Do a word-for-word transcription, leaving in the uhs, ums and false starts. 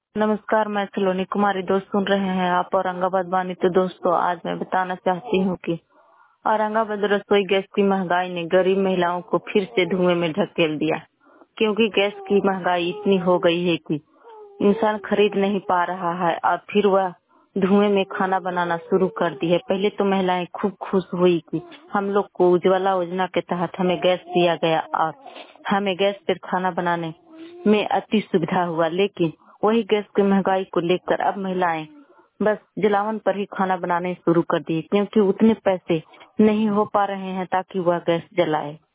नमस्कार, मैं सलोनी कुमारी। दोस्त सुन रहे हैं आप औरंगाबाद वाणी। तो दोस्तों, आज मैं बताना चाहती हूँ कि औरंगाबाद रसोई गैस की महंगाई ने गरीब महिलाओं को फिर से धुएं में ढकेल दिया, क्योंकि गैस की महंगाई इतनी हो गई है कि इंसान खरीद नहीं पा रहा है और फिर वह धुएं में खाना बनाना शुरू कर दी है। पहले तो महिलाएं खूब खुश हुई कि हम लोग को उज्ज्वला योजना के तहत हमें गैस दिया गया और हमें गैस पर खाना बनाने में अति सुविधा हुआ, लेकिन वही गैस की महंगाई को लेकर अब महिलाएं बस जलावन पर ही खाना बनाने शुरू कर दिए, क्योंकि उतने पैसे नहीं हो पा रहे हैं ताकि वह गैस जलाए।